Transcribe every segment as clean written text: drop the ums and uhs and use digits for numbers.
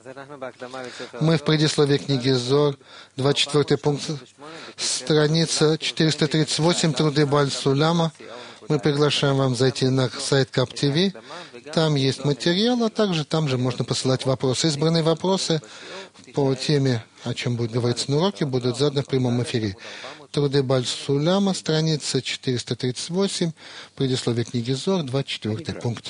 Мы в предисловии книги Зор, 24 пункт, страница 438, труды Бааль Суляма. Мы приглашаем вам зайти на сайт КАП-ТВ. Там есть материал, а также там же можно посылать вопросы. Избранные вопросы по теме, о чем будет говориться на уроке, будут заданы в прямом эфире. Труды Бааль Суляма, страница 438, предисловие книги Зор, 24 пункт.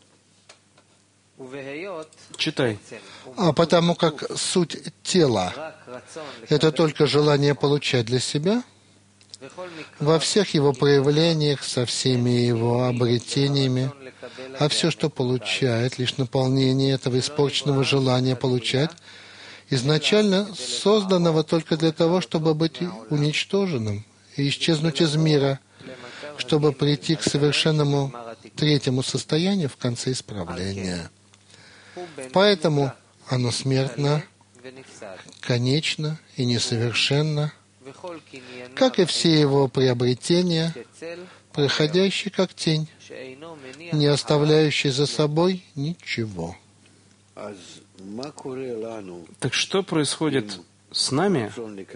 Читай. А потому как суть тела — это только желание получать для себя, во всех его проявлениях, со всеми его обретениями, а все, что получает, лишь наполнение этого испорченного желания получать, изначально созданного только для того, чтобы быть уничтоженным и исчезнуть из мира, чтобы прийти к совершенному третьему состоянию в конце исправления. Поэтому оно смертно, конечно и несовершенно, как и все его приобретения, проходящие как тень, не оставляющие за собой ничего. Так что происходит с нами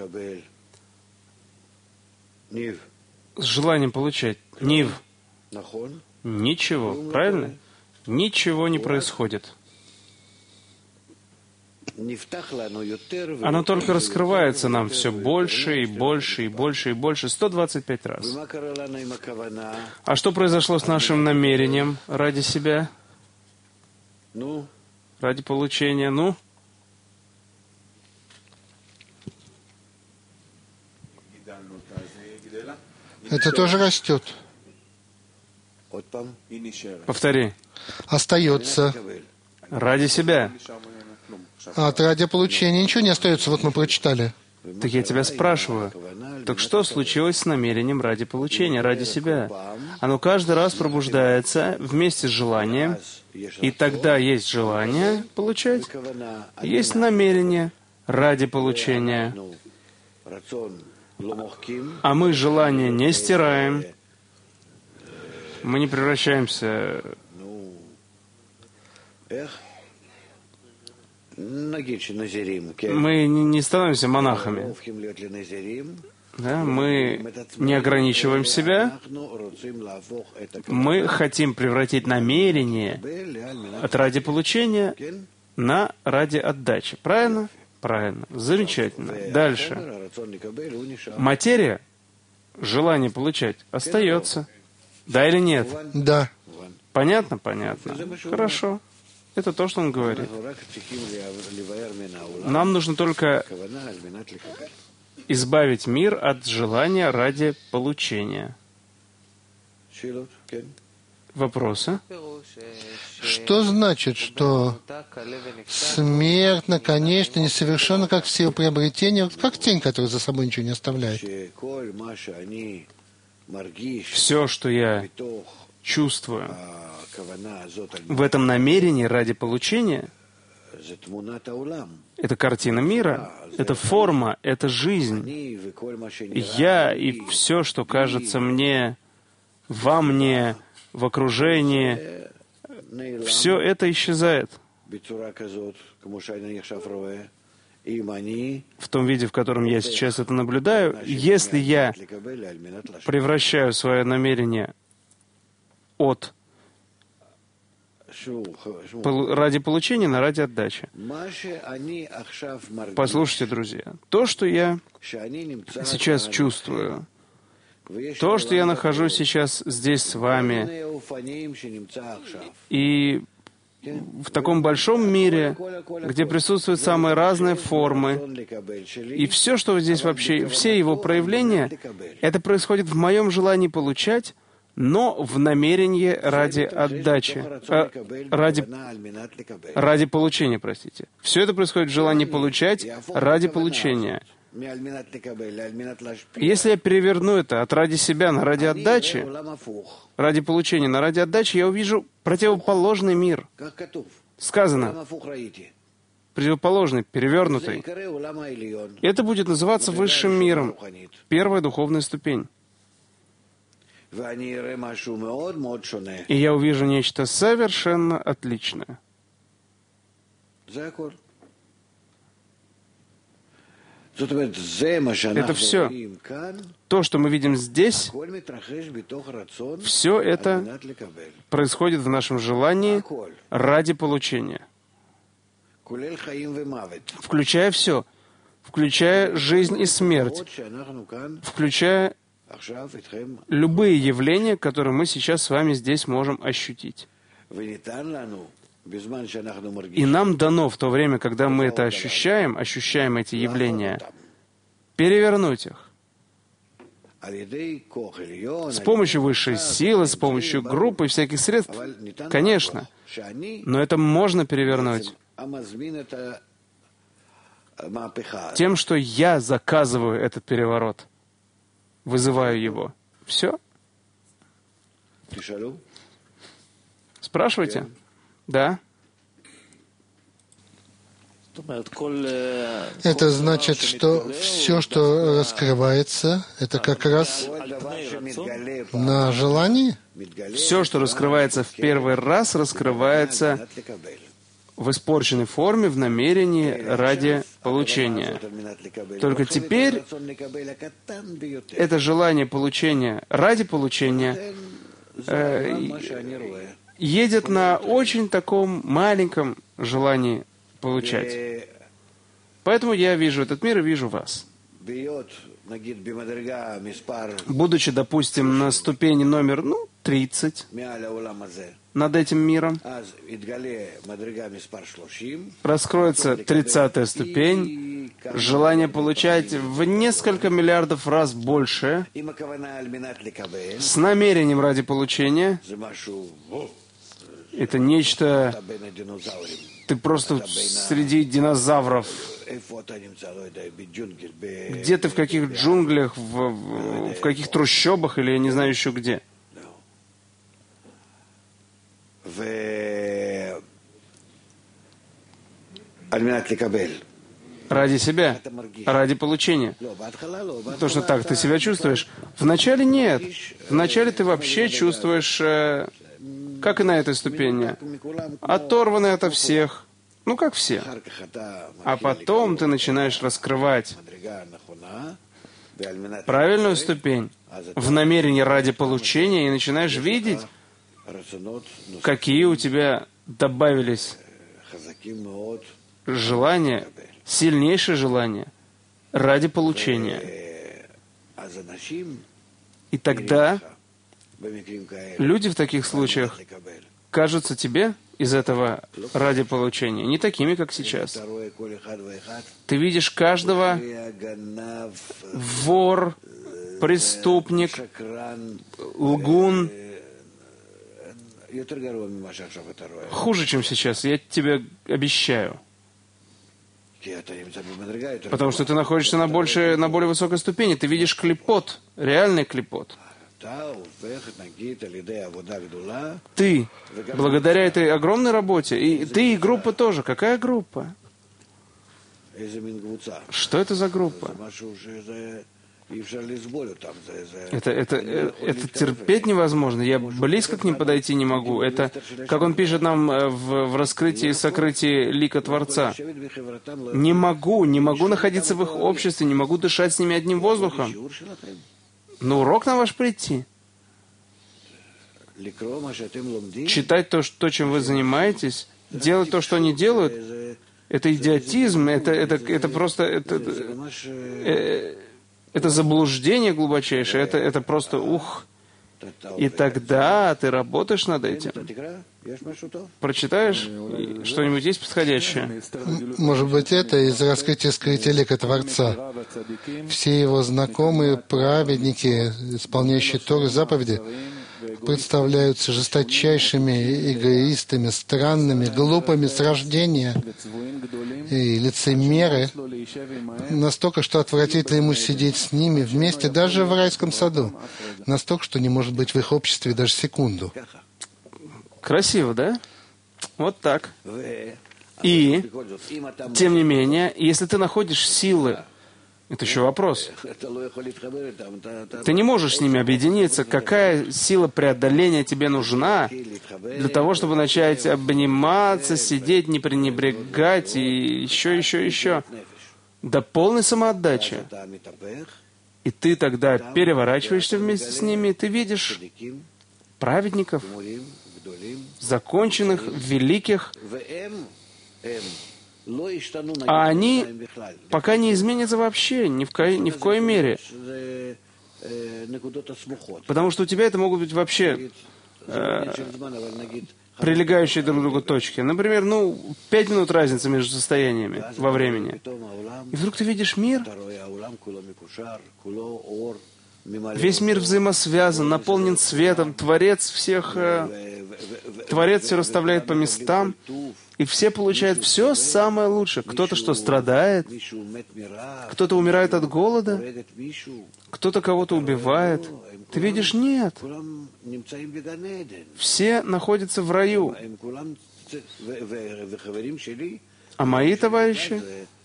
с желанием получать? Нив. Ничего, правильно? Ничего не происходит. Оно только раскрывается нам все больше и больше и больше и больше, 125 раз. А что произошло с нашим намерением ради себя? Ради получения? Это тоже растет. Повтори. Остается. Ради себя. А ради получения ничего не остается, вот мы прочитали. Так я тебя спрашиваю, так что случилось с намерением ради получения, ради себя? Оно каждый раз пробуждается вместе с желанием, и тогда есть желание получать, есть намерение ради получения. А мы желание не стираем, мы не превращаемся... Мы не становимся монахами. Да, мы не ограничиваем себя. Мы хотим превратить намерение от ради получения на ради отдачи. Правильно? Правильно. Замечательно. Дальше. Материя, желание получать, остается. Да или нет? Да. Понятно? Понятно. Хорошо. Это то, что он говорит. Нам нужно только избавить мир от желания ради получения. Вопросы? Что значит, что смертно, конечно, несовершенно, как все приобретения, как тень, которая за собой ничего не оставляет? Все, что я чувствую в этом намерении ради получения, это картина мира, это форма, это жизнь. Я и все, что кажется мне, во мне, в окружении, все это исчезает в том виде, в котором я сейчас это наблюдаю. Если я превращаю свое намерение от ради получения на ради отдачи. Послушайте, друзья, то, что я сейчас чувствую, то, что я нахожусь сейчас здесь с вами, и в таком большом мире, где присутствуют самые разные формы, и все, что здесь вообще, все его проявления, это происходит в моем желании получать, но в намерении ради отдачи, ради получения, простите. Все это происходит в желании получать ради получения. Если я переверну это от ради себя на ради отдачи, ради получения на ради отдачи, я увижу противоположный мир. Сказано, противоположный, перевернутый. Это будет называться высшим миром, первая духовная ступень. И я увижу нечто совершенно отличное. Это все. То, что мы видим здесь, все это происходит в нашем желании ради получения. Включая все. Включая жизнь и смерть. Включая любые явления, которые мы сейчас с вами здесь можем ощутить. И нам дано в то время, когда мы это ощущаем эти явления, перевернуть их. С помощью высшей силы, с помощью группы и всяких средств, конечно. Но это можно перевернуть тем, что я заказываю этот переворот, вызываю его. Все. Спрашивайте. Да. Это значит, что все, что раскрывается, это как раз на желании? Все, что раскрывается в первый раз, раскрывается в испорченной форме, в намерении ради получения. Только теперь это желание получения ради получения едет на очень таком маленьком желании получать. Поэтому я вижу этот мир и вижу вас. Будучи, допустим, на ступени номер 30 над этим миром, раскроется 30-я ступень, желание получать в несколько миллиардов раз больше, с намерением ради получения. Это нечто... Ты просто среди динозавров. Где ты, в каких джунглях, в каких трущобах, или я не знаю еще где. Ради себя, ради получения. Потому что так ты себя чувствуешь. Вначале нет. Вначале ты вообще чувствуешь, как и на этой ступени, оторванный ото всех. Ну, как все. А потом ты начинаешь раскрывать правильную ступень в намерении ради получения и начинаешь видеть, какие у тебя добавились желания, сильнейшее желание ради получения. И тогда люди в таких случаях кажутся тебе из этого ради получения не такими, как сейчас. Ты видишь каждого вор, преступник, лгун, хуже, чем сейчас, я тебе обещаю. Потому что ты находишься на более высокой ступени. Ты видишь клипот, реальный клипот. Ты, благодаря этой огромной работе, и ты и группа тоже. Какая группа? Что это за группа? Это терпеть невозможно. Я близко к ним подойти не могу. Это, как он пишет нам в раскрытии и сокрытии лика Творца. Не могу находиться в их обществе, не могу дышать с ними одним воздухом. На урок на ваш прийти. Читать то, чем вы занимаетесь, делать то, что они делают, это идиотизм, это просто... Это заблуждение глубочайшее, это просто ух. И тогда ты работаешь над этим. Прочитаешь? Что-нибудь есть подходящее? Может быть, это из раскрытия скрытия лика Творца. Все его знакомые праведники, исполняющие Тору заповеди, представляются жесточайшими эгоистами, странными, глупыми с рождения и лицемеры, настолько, что отвратительно ему сидеть с ними вместе даже в райском саду, настолько, что не может быть в их обществе даже секунду. Красиво, да? Вот так. И, тем не менее, если ты находишь силы, это еще вопрос. Ты не можешь с ними объединиться. Какая сила преодоления тебе нужна для того, чтобы начать обниматься, сидеть, не пренебрегать и еще. до полной самоотдачи. И ты тогда переворачиваешься вместе с ними, и ты видишь праведников, законченных, великих, а они пока не изменятся вообще, ни в коей мере. Потому что у тебя это могут быть вообще прилегающие друг к другу точки. Например, 5 минут разницы между состояниями во времени. И вдруг ты видишь мир, весь мир взаимосвязан, наполнен светом, Творец все расставляет по местам, и все получают все самое лучшее. Кто-то что страдает, кто-то умирает от голода, кто-то кого-то убивает. Ты видишь, нет. Все находятся в раю. А мои товарищи,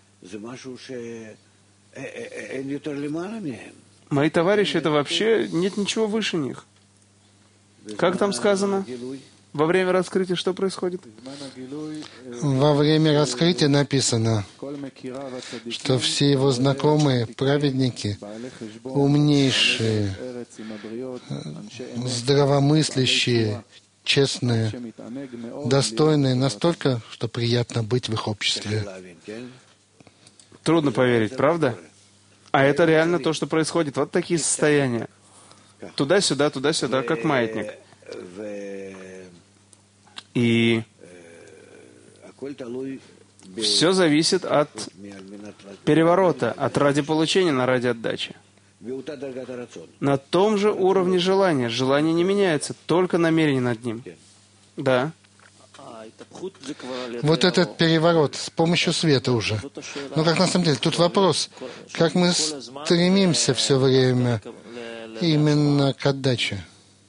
это вообще нет ничего выше них. Как там сказано? Во время раскрытия что происходит? Во время раскрытия написано, что все его знакомые, праведники, умнейшие, здравомыслящие, честные, достойные настолько, что приятно быть в их обществе. Трудно поверить, правда? А это реально то, что происходит. Вот такие состояния. Туда-сюда, как маятник. И все зависит от переворота, от ради получения на ради отдачи. На том же уровне желания. Желание не меняется, только намерение над ним. Да. Вот этот переворот с помощью света уже. Но как на самом деле, тут вопрос, как мы стремимся все время именно к отдаче.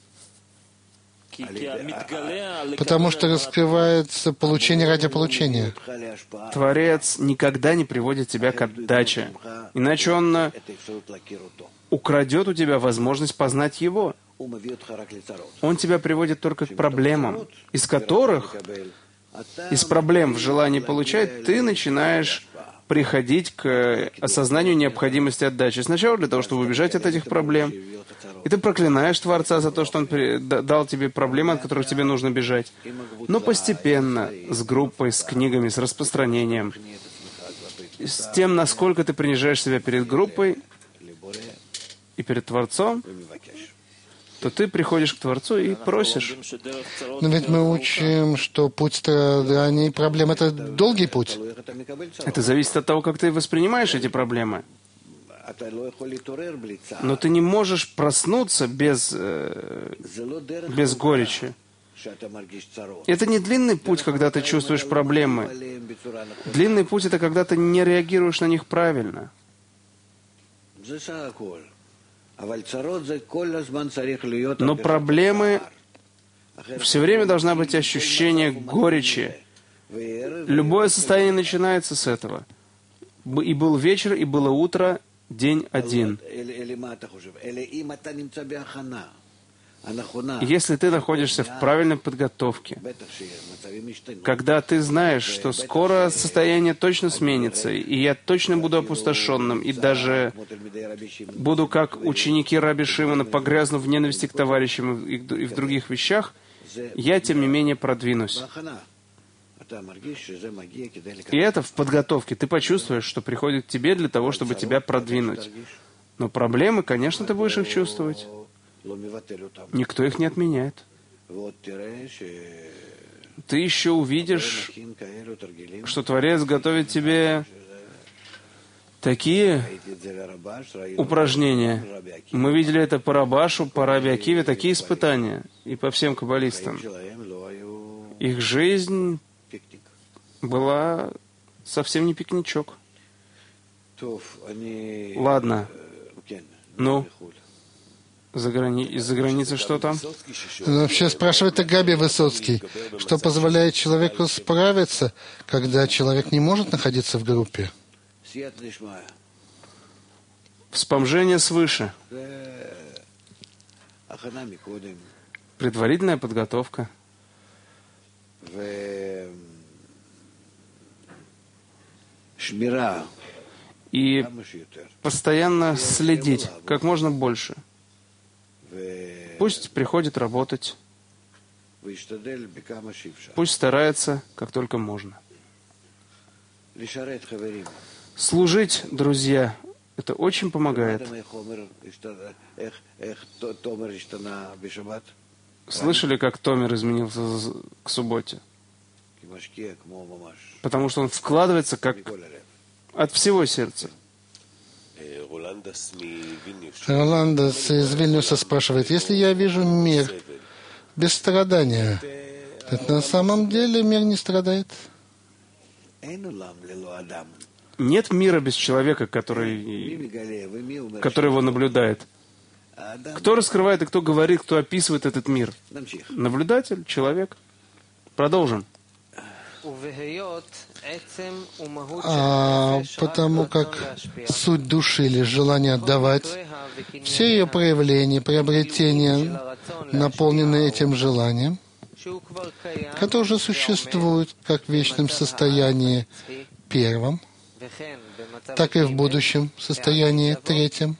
Потому что раскрывается получение ради получения. Творец никогда не приводит тебя к отдаче. Иначе он украдет у тебя возможность познать его. Он тебя приводит только к проблемам, из проблем в желании получать, ты начинаешь приходить к осознанию необходимости отдачи. Сначала для того, чтобы убежать от этих проблем. И ты проклинаешь Творца за то, что Он дал тебе проблемы, от которых тебе нужно бежать. Но постепенно, с группой, с книгами, с распространением, с тем, насколько ты принижаешь себя перед группой и перед Творцом, то ты приходишь к Творцу и просишь. Но ведь мы учим, что путь страданий и проблем — это долгий путь. Это зависит от того, как ты воспринимаешь эти проблемы. Но ты не можешь проснуться без горечи. Это не длинный путь, когда ты чувствуешь проблемы. Длинный путь — это когда ты не реагируешь на них правильно. Но проблемы все время должна быть ощущение горечи. Любое состояние начинается с этого. И был вечер, и было утро, день один. Если ты находишься в правильной подготовке, когда ты знаешь, что скоро состояние точно сменится, и я точно буду опустошенным, и даже буду, как ученики Раби Шимона, погрязну в ненависти к товарищам и в других вещах, я, тем не менее, продвинусь. И это в подготовке. Ты почувствуешь, что приходит к тебе для того, чтобы тебя продвинуть. Но проблемы, конечно, ты будешь их чувствовать. Никто их не отменяет. Ты еще увидишь, что Творец готовит тебе такие упражнения. Мы видели это по Рабашу, по Раби Акиве, такие испытания, и по всем каббалистам. Их жизнь была совсем не пикничок. Ладно. Ну? Из-за границы что там? Вообще спрашивает Габи Высоцкий, что позволяет человеку справиться, когда человек не может находиться в группе? Вспоможение свыше. Предварительная подготовка. и постоянно следить как можно больше. Пусть приходит работать, пусть старается как только можно. Служить, друзья, это очень помогает. Слышали, как Томер изменился к субботе? Потому что он вкладывается как от всего сердца. Роландас из Вильнюса спрашивает, если я вижу мир без страдания, это на самом деле мир не страдает? Нет мира без человека, который его наблюдает. Кто раскрывает и кто говорит, кто описывает этот мир? Наблюдатель, человек. Продолжим. Потому как суть души или желание отдавать, все ее проявления, приобретения наполнены этим желанием, которое уже существует как в вечном состоянии первом, так и в будущем состоянии третьем.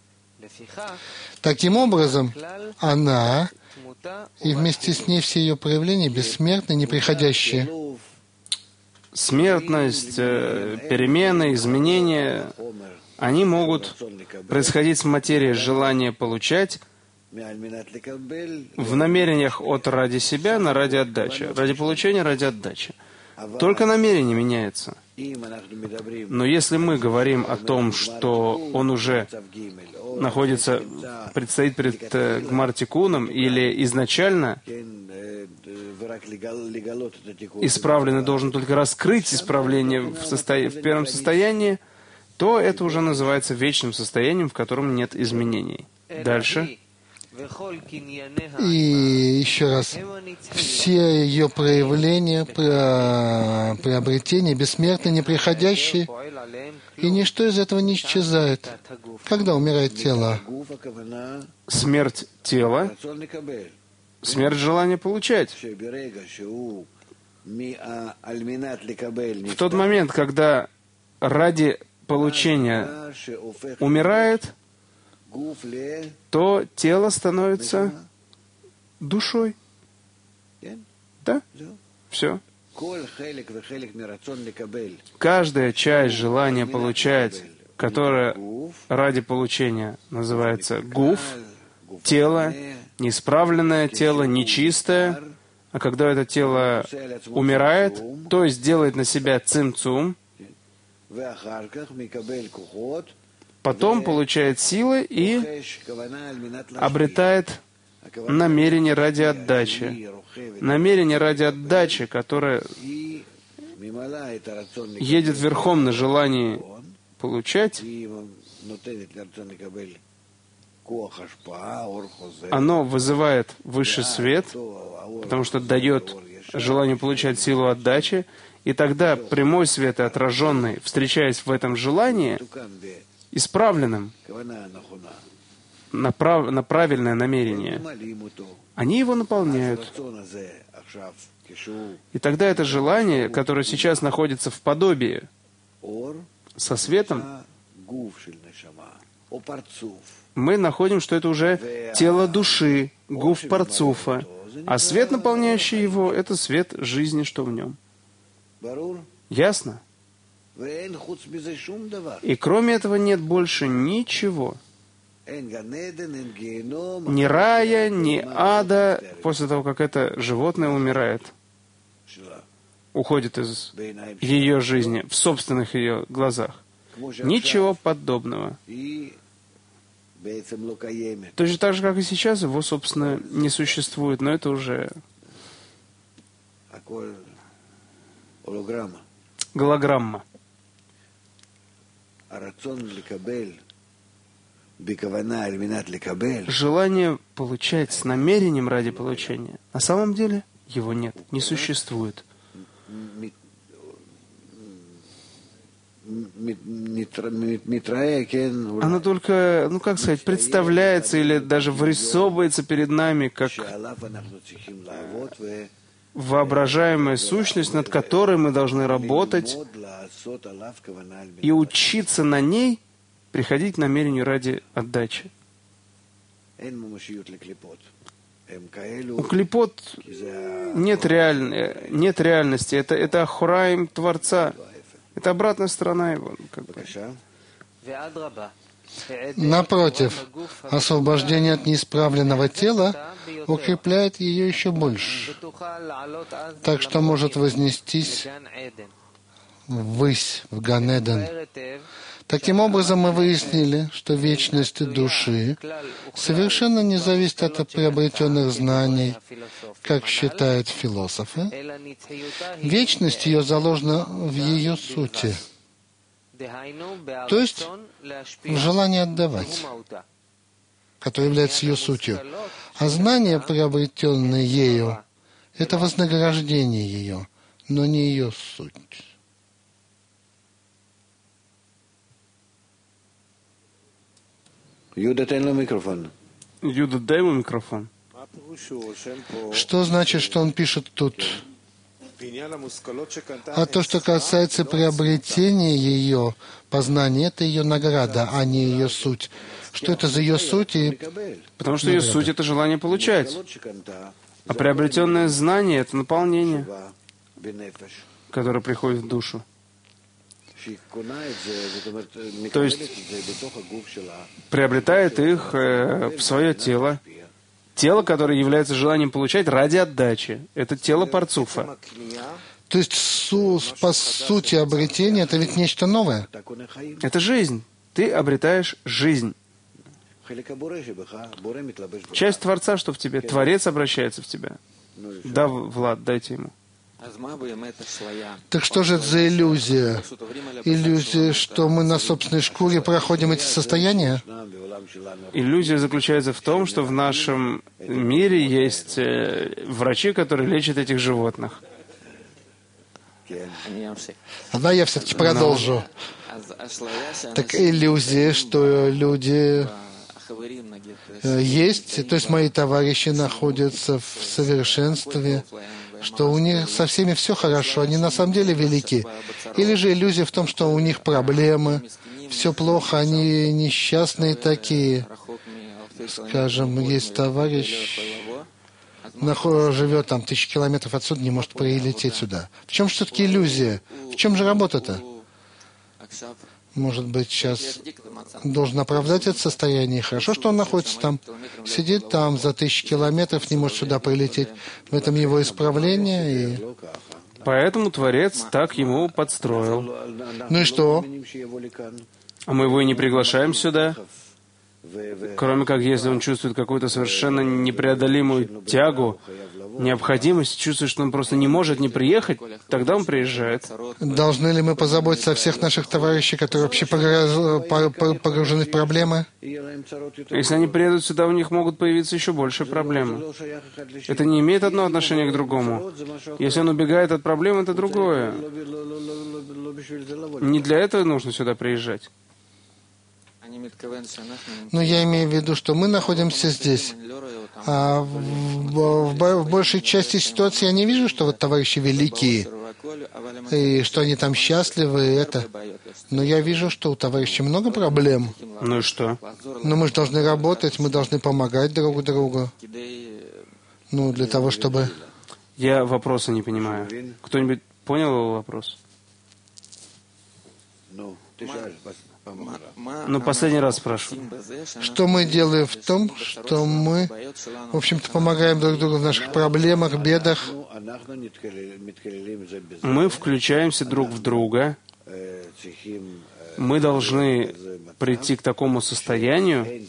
Таким образом, она и вместе с ней все ее проявления бессмертны, неприходящие. Смертность, перемены, изменения, они могут происходить с материей желания получать в намерениях от ради себя на ради отдачи, ради получения, ради отдачи. Только намерение меняется. Но если мы говорим о том, что он уже предстоит перед Гмар Тикуном, или изначально исправленный должен только раскрыть исправление в первом состоянии, то это уже называется вечным состоянием, в котором нет изменений. Дальше. И еще раз, все ее проявления, приобретения бессмертны, неприходящие, и ничто из этого не исчезает. Когда умирает тело? Смерть тела, смерть желания получать. В тот момент, когда ради получения умирает, то тело становится душой. Да? Все. Каждая часть желания получать, которая ради получения называется гуф, тело, неисправленное тело, нечистое, а когда это тело умирает, то есть делает на себя цимцум, потом получает силы и обретает намерение ради отдачи. Намерение ради отдачи, которое едет верхом на желании получать, оно вызывает высший свет, потому что дает желанию получать силу отдачи, и тогда прямой свет и отраженный, встречаясь в этом желании, исправленным на правильное намерение, они его наполняют. И тогда это желание, которое сейчас находится в подобии со светом, мы находим, что это уже тело души, гуф парцуфа, а свет, наполняющий его, это свет жизни, что в нем. Ясно? И кроме этого нет больше ничего. Ни рая, ни ада, после того, как это животное умирает, уходит из ее жизни, в собственных ее глазах. Ничего подобного. Точно так же, как и сейчас, его, собственно, не существует, но это уже голограмма. Желание получать с намерением ради получения, на самом деле его нет, не существует. Оно только, представляется или даже вырисовывается перед нами как воображаемая сущность, над которой мы должны работать и учиться на ней приходить к намерению ради отдачи. У клипот нет реальности. Это ахураим Творца. Это обратная сторона его. Напротив, освобождение от неисправленного тела укрепляет ее еще больше, так что может вознестись ввысь, в Ган-Эден. Таким образом, мы выяснили, что вечность души совершенно не зависит от приобретенных знаний, как считают философы. Вечность ее заложена в ее сути, то есть в желании отдавать, которое является ее сутью. А знания, приобретенные ею, это вознаграждение ее, но не ее суть. Юда, дай ему микрофон. Что значит, что он пишет тут? А то, что касается приобретения ее, познания, это ее награда, а не ее суть. Что это за ее суть? Потому что ее суть — это желание получать. А приобретенное знание — это наполнение, которое приходит в душу. То есть приобретает их в свое тело. Тело, которое является желанием получать ради отдачи. Это тело парцуфа. То есть, по сути, обретение — это ведь нечто новое. Это жизнь. Ты обретаешь жизнь. Часть Творца, что в тебе. Творец обращается в тебя. Да, Влад, дайте ему. Так что же это за иллюзия? Иллюзия, что мы на собственной шкуре проходим эти состояния? Иллюзия заключается в том, что в нашем мире есть врачи, которые лечат этих животных. Одна я все-таки продолжу. Так иллюзия, что люди есть, то есть мои товарищи находятся в совершенстве, что у них со всеми все хорошо, они на самом деле велики. Или же иллюзия в том, что у них проблемы, все плохо, они несчастные такие. Скажем, есть товарищ, живет там 1000 километров отсюда, не может прилететь сюда. В чем же все-таки иллюзия? В чем же работа-то? Может быть, сейчас должен оправдать это состояние. Хорошо, что он находится там. Сидит там за 1000 километров, не может сюда прилететь. В этом его исправление. Поэтому Творец так ему подстроил. Ну и что? А мы его и не приглашаем сюда. Кроме как, если он чувствует какую-то совершенно непреодолимую тягу, необходимость, чувствует, что он просто не может не приехать, тогда он приезжает. Должны ли мы позаботиться о всех наших товарищах, которые вообще погружены в проблемы? Если они приедут сюда, у них могут появиться еще больше проблемы. Это не имеет одно отношение к другому. Если он убегает от проблем, это другое. Не для этого нужно сюда приезжать. Но я имею в виду, что мы находимся здесь. А в большей части ситуации я не вижу, что вот товарищи великие, и что они там счастливы, и это. Но я вижу, что у товарищей много проблем. Ну и что? Но мы же должны работать, мы должны помогать друг другу. Ну, для того, чтобы... Я вопроса не понимаю. Кто-нибудь понял его вопрос? Ну, последний раз спрашиваю. Что мы делаем в том, что мы, в общем-то, помогаем друг другу в наших проблемах, бедах. Мы включаемся друг в друга. Мы должны прийти к такому состоянию,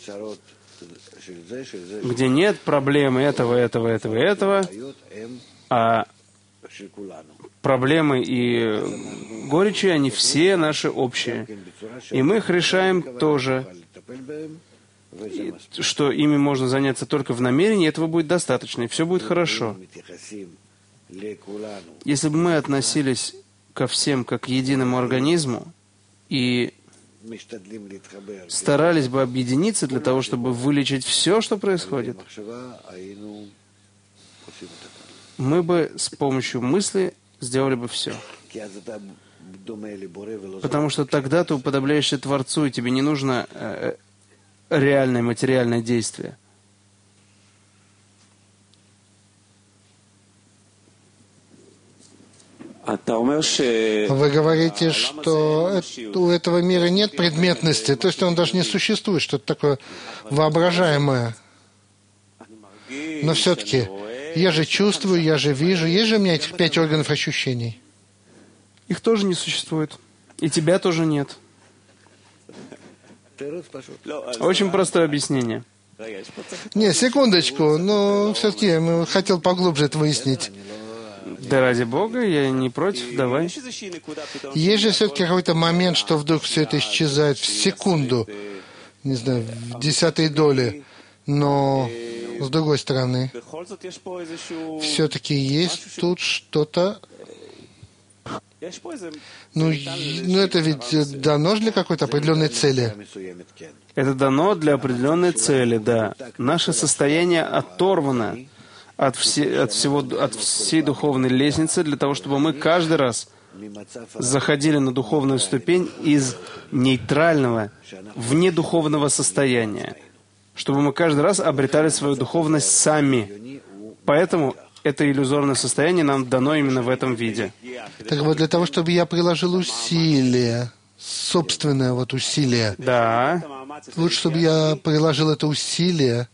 где нет проблемы этого, а проблемы и горечи, они все наши общие. И мы их решаем тоже, что ими можно заняться только в намерении, этого будет достаточно, и все будет хорошо. Если бы мы относились ко всем как к единому организму и старались бы объединиться для того, чтобы вылечить все, что происходит, мы бы с помощью мысли сделали бы все. Потому что тогда ты уподобляешься Творцу, и тебе не нужно реальное материальное действие. Вы говорите, что у этого мира нет предметности, то есть он даже не существует, что-то такое воображаемое. Но все-таки я же чувствую, я же вижу, есть же у меня этих 5 органов ощущений. Их тоже не существует. И тебя тоже нет. Очень простое объяснение. Не, секундочку, но все-таки я хотел поглубже это выяснить. Да ради Бога, я не против, давай. Есть же все-таки какой-то момент, что вдруг все это исчезает в секунду, не знаю, в 10-й доли, но с другой стороны, все-таки есть тут что-то. Ну, это ведь дано для какой-то определенной цели. Это дано для определенной цели, да. Наше состояние оторвано от всей духовной лестницы для того, чтобы мы каждый раз заходили на духовную ступень из нейтрального, внедуховного состояния, чтобы мы каждый раз обретали свою духовность сами. Поэтому это иллюзорное состояние нам дано именно в этом виде. Так вот, для того, чтобы я приложил усилие, собственное усилие, да. Лучше, чтобы я приложил это усилие,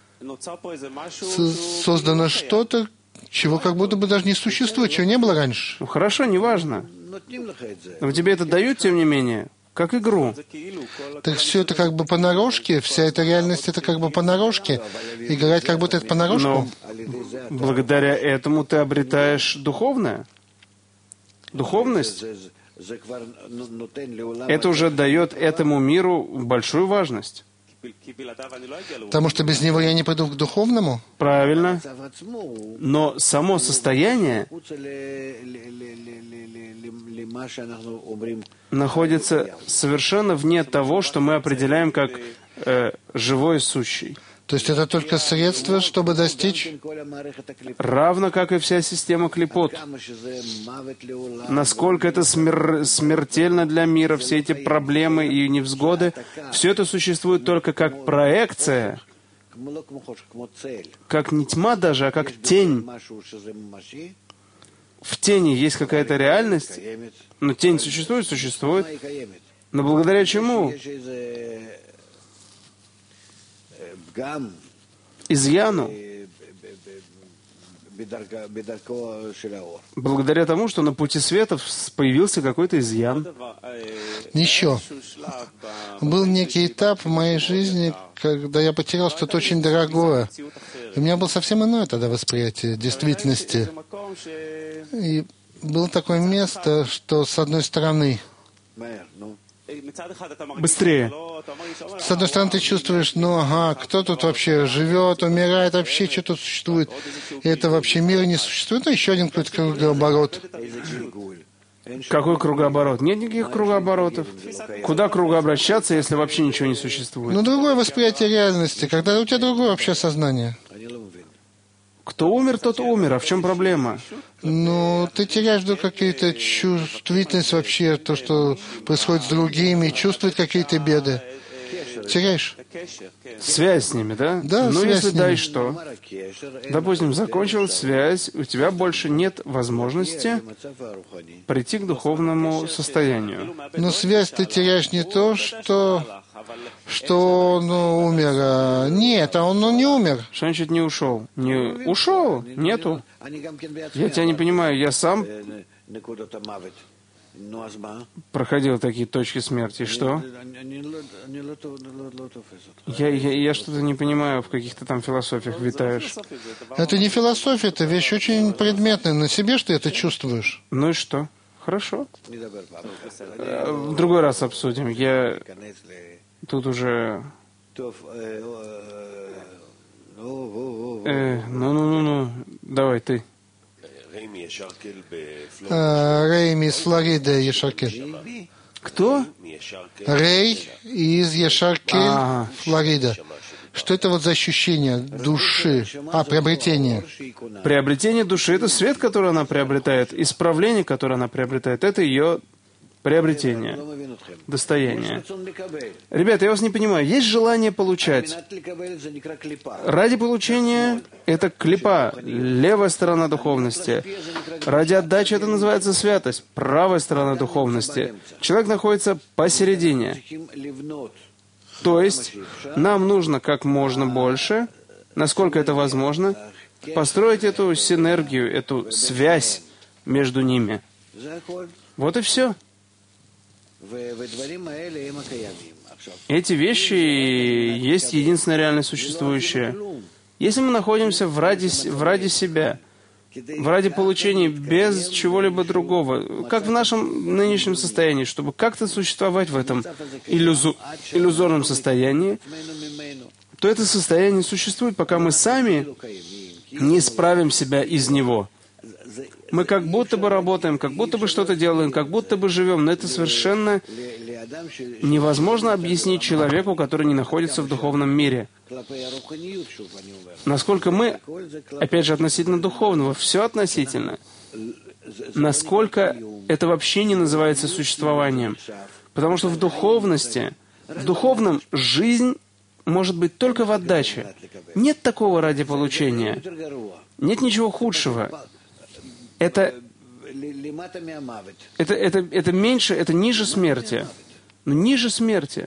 создано что-то, чего как будто бы даже не существует, чего не было раньше. Ну, хорошо, неважно. Но тебе это дают, тем не менее, как игру. Так все это как бы понарошке, вся эта реальность это как бы понарошке. Играть как будто это понарошку. Но благодаря этому ты обретаешь духовное. Духовность. Это уже дает этому миру большую важность. Потому что без него я не пойду к духовному? Правильно. Но само состояние находится совершенно вне того, что мы определяем как живой сущий. То есть это только средство, чтобы достичь? Равно как и вся система клипот. Насколько это смертельно для мира, все эти проблемы и невзгоды, все это существует только как проекция, как не тьма даже, а как тень. В тени есть какая-то реальность, но тень существует, существует. Но благодаря чему? Изъяну. Благодаря тому, что на пути света появился какой-то изъян. Еще. Был некий этап в моей жизни, когда я потерял что-то очень дорогое. У меня было совсем иное тогда восприятие действительности. И было такое место, что с одной стороны... Быстрее. С одной стороны, ты чувствуешь, кто тут вообще живет, умирает, вообще что тут существует. И это вообще мира не существует. Еще один какой-то кругооборот. Какой кругооборот? Нет никаких кругооборотов. Куда кругообращаться, если вообще ничего не существует? Другое восприятие реальности, когда у тебя другое вообще сознание. Кто умер, тот умер. А в чем проблема? Ты теряешь вдруг какую-то чувствительность вообще, то, что происходит с другими, чувствовать какие-то беды. Теряешь. Связь с ними, да? Да, связь если с ними. да, и что? Допустим, закончилась связь, у тебя больше нет возможности прийти к духовному состоянию. Но связь ты теряешь не то, что он умер. Нет, он не умер. Что значит не ушел? Не ушел? Нету. Я тебя не понимаю, я сам проходил такие точки смерти. Что? Я что-то не понимаю, в каких-то там философиях витаешь. Это не философия, это вещь очень предметная. На себе что ты это чувствуешь? Ну и что? Хорошо. В другой раз обсудим. Я тут уже... Давай ты. Рейми из Флориды, Ешаркель. Кто? Рей из Ешаркель, Флорида. Что это вот за ощущение души? Приобретение. Приобретение души — это свет, который она приобретает, исправление, которое она приобретает, это ее приобретение, достояние. Ребята, я вас не понимаю, есть желание получать. Ради получения — это клипа, левая сторона духовности. Ради отдачи — это называется святость, правая сторона духовности. Человек находится посередине. То есть нам нужно как можно больше, насколько это возможно, построить эту синергию, эту связь между ними. Вот и все. Эти вещи есть единственное реально существующее. Если мы находимся ради себя, ради получения без чего-либо другого, как в нашем нынешнем состоянии, чтобы как-то существовать в этом иллюзорном состоянии, то это состояние существует, пока мы сами не исправим себя из него. Мы как будто бы работаем, как будто бы что-то делаем, как будто бы живем, но это совершенно невозможно объяснить человеку, который не находится в духовном мире. Насколько мы, опять же, относительно духовного, все относительно, насколько это вообще не называется существованием. Потому что в духовности, в духовном жизнь может быть только в отдаче. Нет такого ради получения. Нет ничего худшего. Это меньше, это ниже смерти. Но ниже смерти.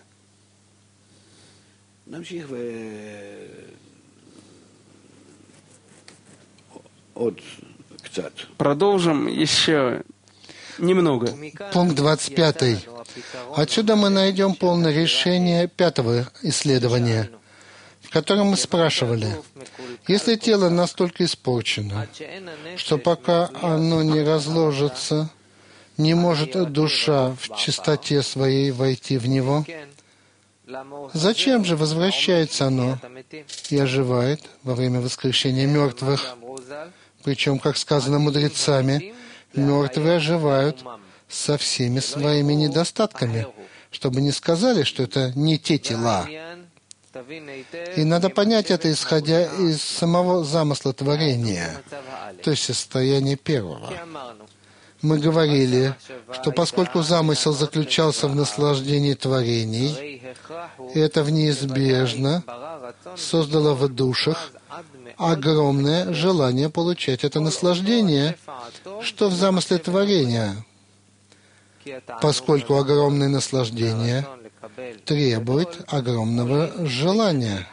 Продолжим еще немного. Пункт 25. Отсюда мы найдем полное решение пятого исследования, в котором мы спрашивали, если тело настолько испорчено, что пока оно не разложится, не может душа в чистоте своей войти в него, зачем же возвращается оно и оживает во время воскрешения мертвых? Причем, как сказано мудрецами, мертвые оживают со всеми своими недостатками, чтобы не сказали, что это не те тела. И надо понять это, исходя из самого замысла творения, то есть состояния первого. Мы говорили, что поскольку замысел заключался в наслаждении творений, это неизбежно создало в душах огромное желание получать это наслаждение, что в замысле творения, поскольку огромное наслаждение требует огромного желания.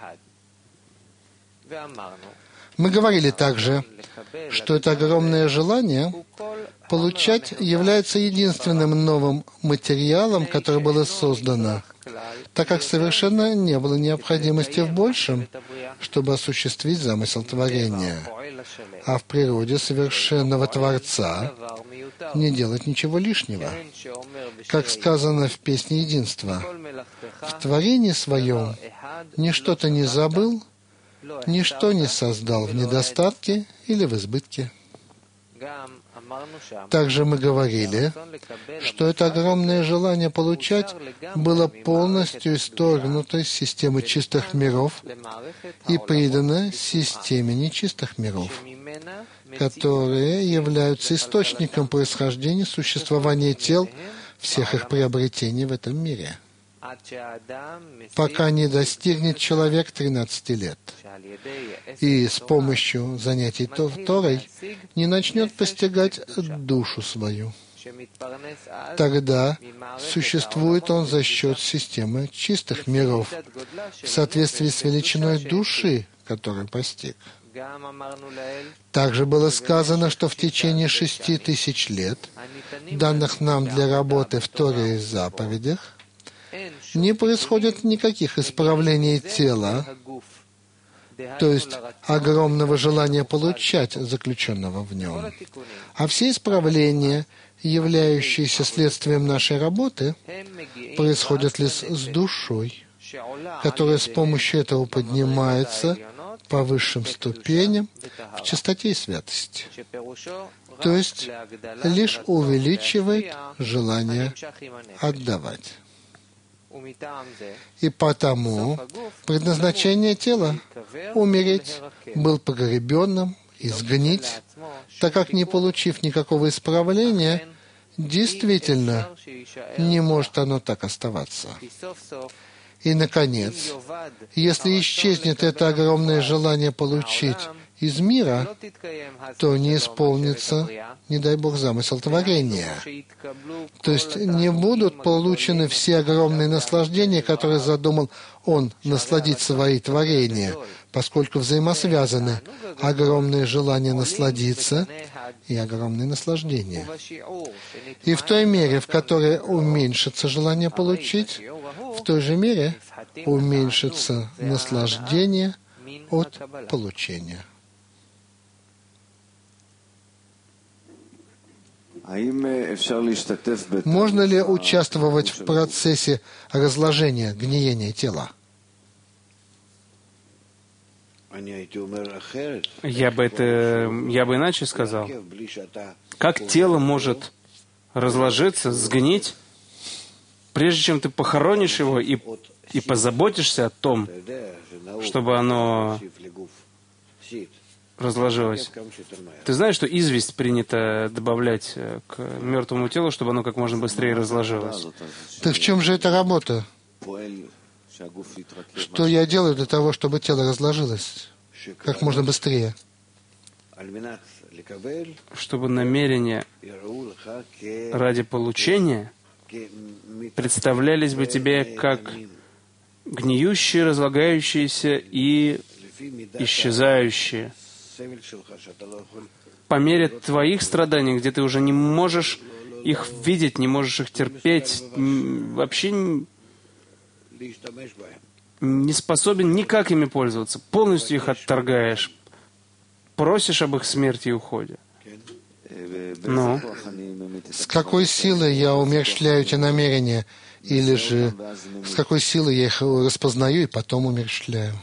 Мы говорили также, что это огромное желание получать является единственным новым материалом, которое было создано, так как совершенно не было необходимости в большем, чтобы осуществить замысел творения. А в природе совершенного Творца не делать ничего лишнего. Как сказано в песне Единства, в творении своем ничто-то не забыл, ничто не создал в недостатке или в избытке. Также мы говорили, что это огромное желание получать было полностью исторгнуто из системы чистых миров и придано системе нечистых миров, которые являются источником происхождения существования тел, всех их приобретений в этом мире, пока не достигнет человек 13 лет и с помощью занятий Торой не начнет постигать душу свою. Тогда существует он за счет системы чистых миров, в соответствии с величиной души, которую постиг. Также было сказано, что в течение 6000 лет, данных нам для работы в Торе и заповедях, не происходит никаких исправлений тела, то есть огромного желания получать заключенного в нем. А все исправления, являющиеся следствием нашей работы, происходят лишь с душой, которая с помощью этого поднимается по высшим ступеням в чистоте и святости. То есть лишь увеличивает желание отдавать. И потому предназначение тела — умереть, был погребенным и сгнить, так как, не получив никакого исправления, действительно не может оно так оставаться. И, наконец, если исчезнет это огромное желание получить из мира, то не исполнится, не дай Бог, замысел творения. То есть не будут получены все огромные наслаждения, которые задумал Он насладить свои творения, поскольку взаимосвязаны огромное желание насладиться и огромные наслаждения. И в той мере, в которой уменьшится желание получить, в той же мере уменьшится наслаждение от получения. Можно ли участвовать в процессе разложения, гниения тела? Я бы иначе сказал. Как тело может разложиться, сгнить, прежде чем ты похоронишь его и позаботишься о том, чтобы оно разложилось. Ты знаешь, что известь принято добавлять к мертвому телу, чтобы оно как можно быстрее разложилось? Так в чем же эта работа? Что я делаю для того, чтобы тело разложилось как можно быстрее? Чтобы намерения ради получения представлялись бы тебе как гниющие, разлагающиеся и исчезающие. По мере твоих страданий, где ты уже не можешь их видеть, не можешь их терпеть, вообще не способен никак ими пользоваться, полностью их отторгаешь, просишь об их смерти и уходе. Ну? С какой силой я умерщвляю эти намерения? Или же с какой силой я их распознаю и потом умерщвляю?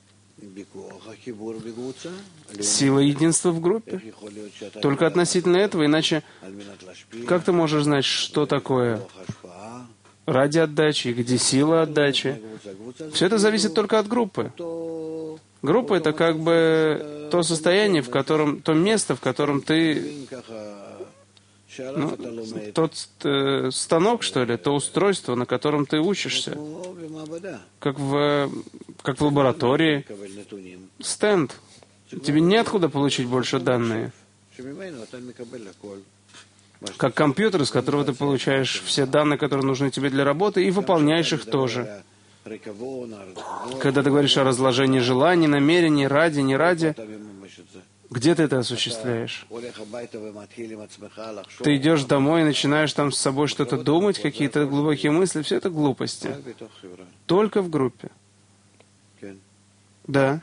Сила единства в группе. Только относительно этого, иначе как ты можешь знать, что такое ради отдачи, и где сила отдачи? Все это зависит только от группы. Группа — это как бы то состояние, в котором, то место, в котором ты, тот станок, что ли, то устройство, на котором ты учишься, как в лаборатории, стенд. Тебе неоткуда получить больше данные. Как компьютер, из которого ты получаешь все данные, которые нужны тебе для работы, и выполняешь их тоже. Когда ты говоришь о разложении желаний, намерений, ради, не ради, где ты это осуществляешь? Ты идешь домой и начинаешь там с собой что-то думать, какие-то глубокие мысли, все это глупости. Только в группе. Да.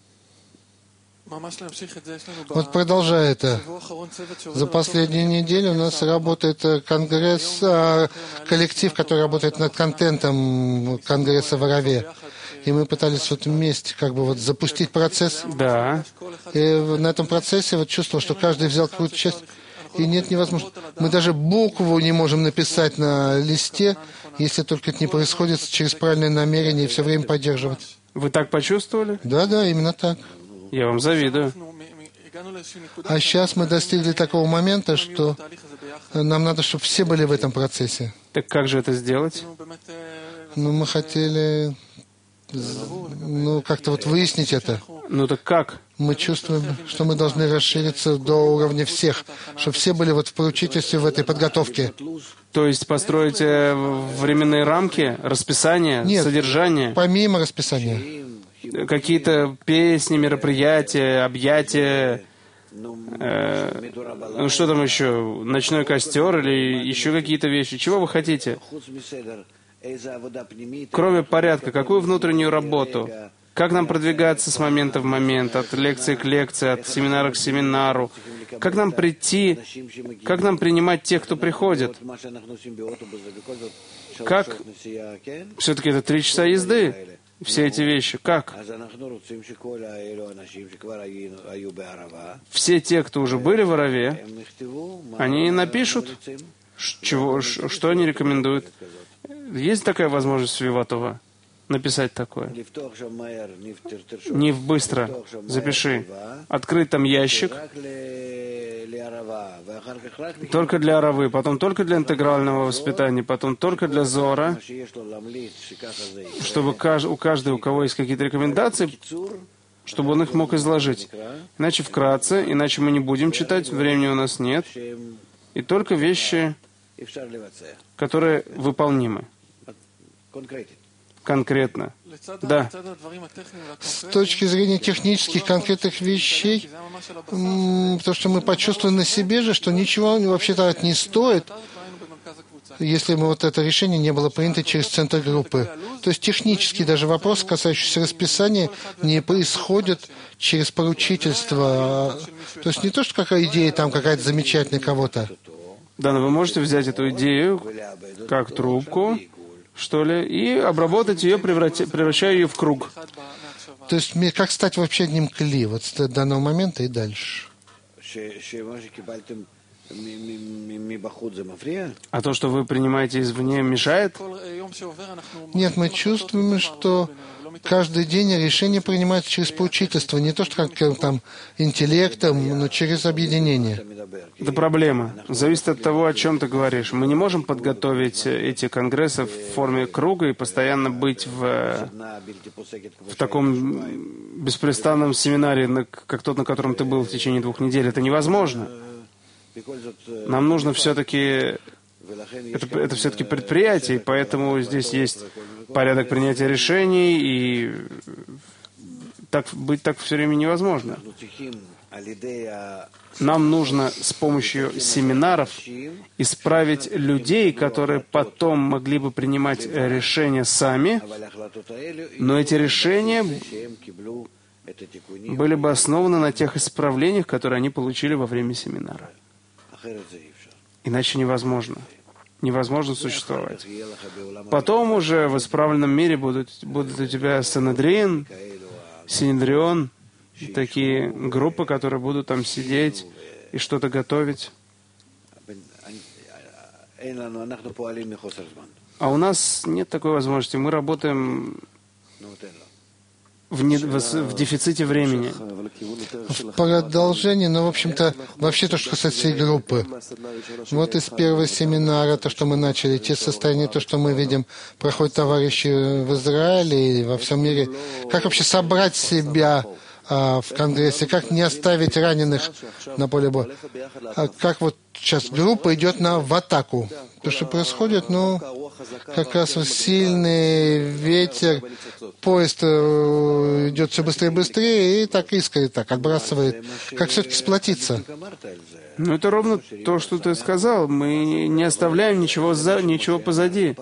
Вот продолжая это, за последнюю неделю у нас работает конгресс, коллектив, который работает над контентом конгресса в Араве. И мы пытались вот вместе как бы вот запустить процесс. Да. И на этом процессе вот чувствовал, что каждый взял какую-то часть. И нет, невозможно. Мы даже букву не можем написать на листе, если только это не происходит через правильное намерение и все время поддерживать. Вы так почувствовали? Да, именно так. Я вам завидую. А сейчас мы достигли такого момента, что нам надо, чтобы все были в этом процессе. Так как же это сделать? Мы хотели, как-то вот выяснить это. Ну так как? Мы чувствуем, что мы должны расшириться до уровня всех, чтобы все были вот в поручительстве в этой подготовке. То есть построить временные рамки, расписание, Нет, содержание? Помимо расписания. Какие-то песни, мероприятия, объятия, что там еще, ночной костер или еще какие-то вещи. Чего вы хотите? Кроме порядка, какую внутреннюю работу? Как нам продвигаться с момента в момент, от лекции к лекции, от семинара к семинару? Как нам прийти, как нам принимать тех, кто приходит? Как? Все-таки это 3 часа езды. Все эти вещи. Как? Все те, кто уже были в Араве, они напишут, что они рекомендуют. Есть такая возможность в Виватова написать такое? Не быстро. Запиши. Открыть там ящик. Только для аравы, потом только для интегрального воспитания, потом только для зора, чтобы у каждого, у кого есть какие-то рекомендации, чтобы он их мог изложить. Иначе вкратце, иначе мы не будем читать, времени у нас нет. И только вещи, которые выполнимы. Конкретно. Да. С точки зрения технических конкретных вещей, то, что мы почувствуем на себе же, что ничего вообще-то не стоит, если мы вот это решение не было принято через центр группы. То есть технически даже вопрос, касающийся расписания, не происходит через поручительство. То есть не то, что какая идея там какая-то замечательная кого-то. Да, но вы можете взять эту идею как трубку, что ли, и обработать ее, превращая ее в круг. То есть как стать вообще одним кли, вот с данного момента и дальше. А то, что вы принимаете извне, мешает? Нет, мы чувствуем, что каждый день решение принимается через поучительство, не то, что как там интеллектом, но через объединение. Это проблема. Зависит от того, о чем ты говоришь. Мы не можем подготовить эти конгрессы в форме круга и постоянно быть в таком беспрестанном семинаре, как тот, на котором ты был в течение 2 недель. Это невозможно. Нам нужно все-таки... Это все-таки предприятие, и поэтому здесь есть порядок принятия решений, и быть так все время невозможно. Нам нужно с помощью семинаров исправить людей, которые потом могли бы принимать решения сами, но эти решения были бы основаны на тех исправлениях, которые они получили во время семинара. Иначе невозможно. Невозможно существовать. Потом уже в исправленном мире будут у тебя Санедрин, Синедрион, такие группы, которые будут там сидеть и что-то готовить. А у нас нет такой возможности. Мы работаем в дефиците времени. В продолжение, но, в общем-то, вообще то, что касается всей группы. Вот из первого семинара, то, что мы начали, те состояния, то, что мы видим, проходят товарищи в Израиле и во всем мире. Как вообще собрать себя в Конгрессе, как не оставить раненых на поле боя. Как вот сейчас группа идет в атаку. То, что происходит, как раз сильный ветер, поезд идет все быстрее и быстрее, и так искрит, так отбрасывает. Как все-таки сплотиться? Это ровно то, что ты сказал. Мы не оставляем ничего позади.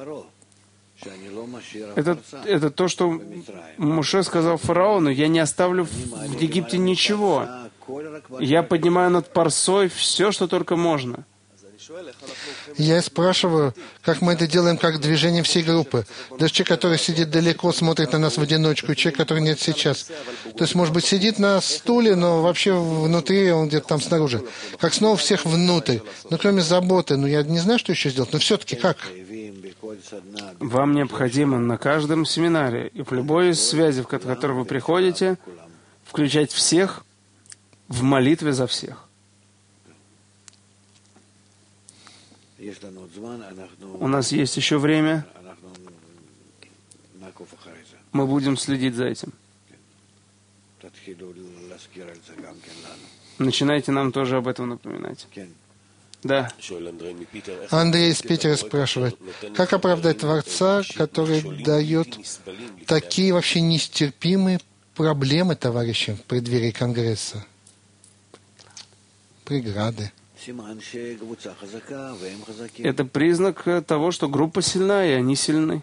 Это то, что Моше сказал фараону: я не оставлю в Египте ничего. Я поднимаю над Парсой все, что только можно. Я спрашиваю, как мы это делаем, как движение всей группы. Даже человек, который сидит далеко, смотрит на нас в одиночку, и человек, который нет сейчас. То есть, может быть, сидит на стуле, но вообще внутри, он где-то там снаружи. Как снова всех внутрь. Кроме заботы, я не знаю, что еще сделать, но все-таки как? Вам необходимо на каждом семинаре и в любой связи, в которой вы приходите, включать всех в молитве за всех. У нас есть еще время. Мы будем следить за этим. Начинайте нам тоже об этом напоминать. Да. Андрей из Питера спрашивает, как оправдать Творца, который дает такие вообще нестерпимые проблемы товарищам в преддверии Конгресса? Преграды. Это признак того, что группа сильна, и они сильны.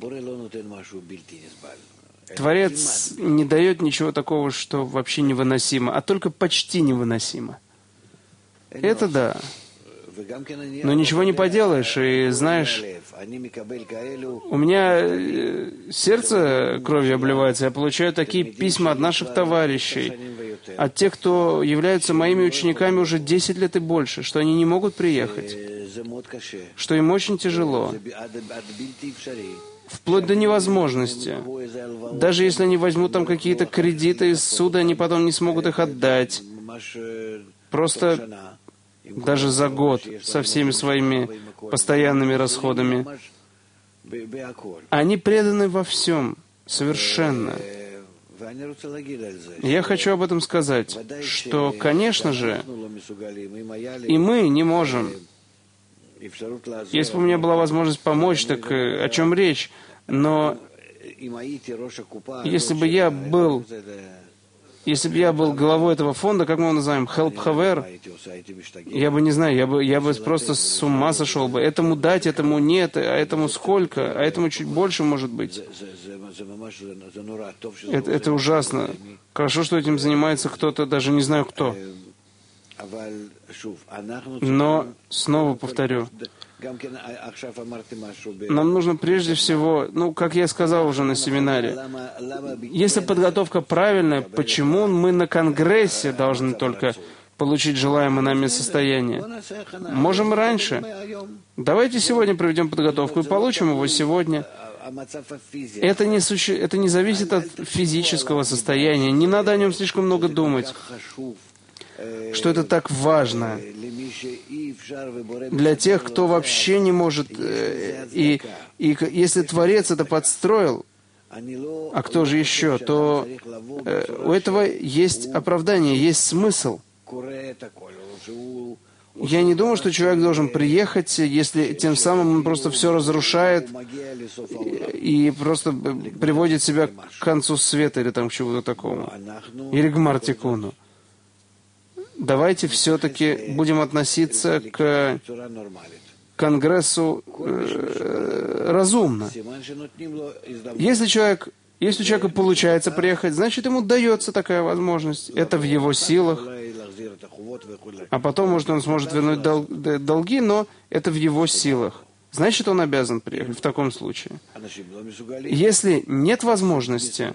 Творец не дает ничего такого, что вообще невыносимо, а только почти невыносимо. Это да. Но ничего не поделаешь, и знаешь, у меня сердце кровью обливается, я получаю такие письма от наших товарищей, от тех, кто являются моими учениками уже 10 лет и больше, что они не могут приехать. что им очень тяжело, вплоть до невозможности. Даже если они возьмут там какие-то кредиты из суда, они потом не смогут их отдать. Просто даже за год со всеми своими постоянными расходами. Они преданы во всем, совершенно. Я хочу об этом сказать, что, конечно же, и мы не можем. Если бы у меня была возможность помочь, так о чем речь? Но если бы я был главой этого фонда, как мы его называем, Help Haver, я бы не знаю, я бы просто с ума сошел бы. Этому дать, этому нет, а этому сколько, а этому чуть больше может быть. Это ужасно. Хорошо, что этим занимается кто-то, даже не знаю кто. Но, снова повторю, нам нужно прежде всего, как я сказал уже на семинаре, если подготовка правильная, почему мы на Конгрессе должны только получить желаемое нами состояние? Можем раньше. Давайте сегодня проведем подготовку и получим его сегодня. Это не зависит от физического состояния. Не надо о нем слишком много думать. Что это так важно для тех, кто вообще не может. И если Творец это подстроил, а кто же еще, то у этого есть оправдание, есть смысл. Я не думаю, что человек должен приехать, если тем самым он просто все разрушает и просто приводит себя к концу света или там к чему-то такому. Или к Мартикуну. Давайте все-таки будем относиться к Конгрессу разумно. Если у человека получается приехать, значит, ему дается такая возможность. Это в его силах. А потом, может, он сможет вернуть долги, но это в его силах. Значит, он обязан приехать в таком случае. Если нет возможности,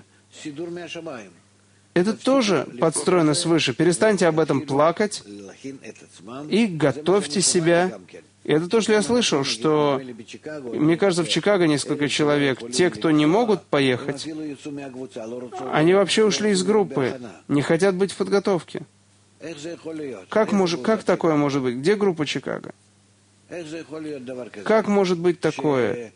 это тоже подстроено свыше. Перестаньте об этом плакать и готовьте себя. И это то, что я слышал, что, мне кажется, в Чикаго несколько человек, те, кто не могут поехать, они вообще ушли из группы, не хотят быть в подготовке. Как такое может быть? Где группа Чикаго? Как может быть такое,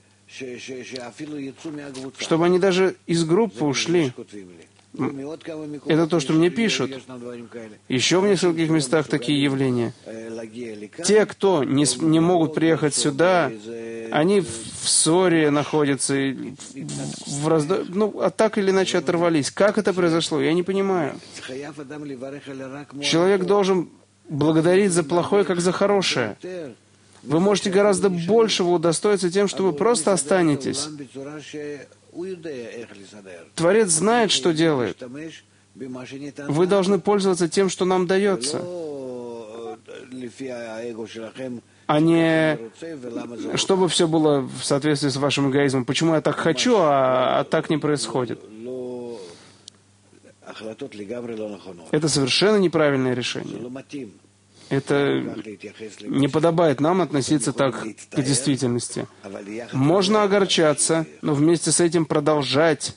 чтобы они даже из группы ушли? Это то, что мне пишут. Еще в нескольких местах такие явления. Те, кто не могут приехать сюда, они в ссоре находятся, а так или иначе оторвались. Как это произошло? Я не понимаю. Человек должен благодарить за плохое, как за хорошее. Вы можете гораздо большего удостоиться тем, что вы просто останетесь. Творец знает, что делает. Вы должны пользоваться тем, что нам дается, а не чтобы все было в соответствии с вашим эгоизмом. Почему я так хочу, а так не происходит? Это совершенно неправильное решение. Это не подобает нам относиться так к действительности. Можно огорчаться, но вместе с этим продолжать.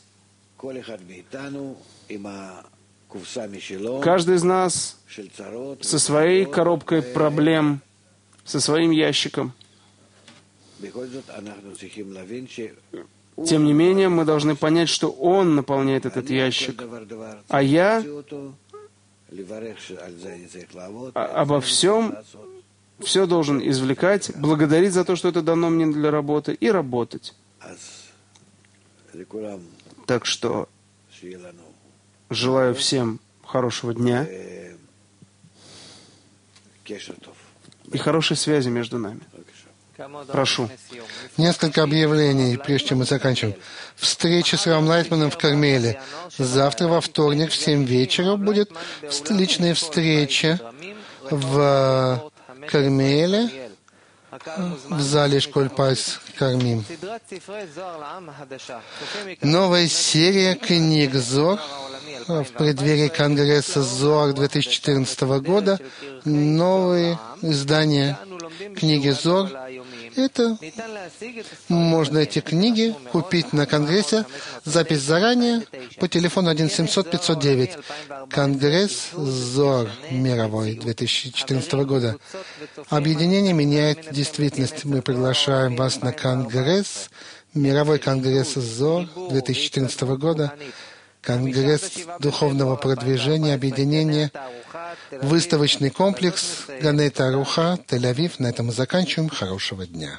Каждый из нас со своей коробкой проблем, со своим ящиком. Тем не менее, мы должны понять, что Он наполняет этот ящик, а я обо всем все должен извлекать, благодарить за то, что это дано мне для работы, и работать. Так что желаю всем хорошего дня и хорошей связи между нами. Прошу. Несколько объявлений, прежде чем мы заканчиваем. Встреча с Равом Лайтманом в Кармеле. Завтра, во вторник, в 7 вечера будет личная встреча в Кармеле, в зале Школь Пайс Кармим. Новая серия книг Зор в преддверии Конгресса Зор 2014 года. Новые издания. книги Зор. Это можно эти книги купить на Конгрессе. Запись заранее по телефону 1-700-509. Конгресс Зор мировой 2014 года. Объединение меняет действительность. Мы приглашаем вас на Конгресс, Мировой конгресс Зор 2014 года. Конгресс духовного продвижения, объединения, выставочный комплекс Ганей Таруха, Тель-Авив. На этом мы заканчиваем. Хорошего дня.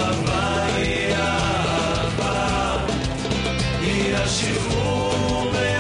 השחרור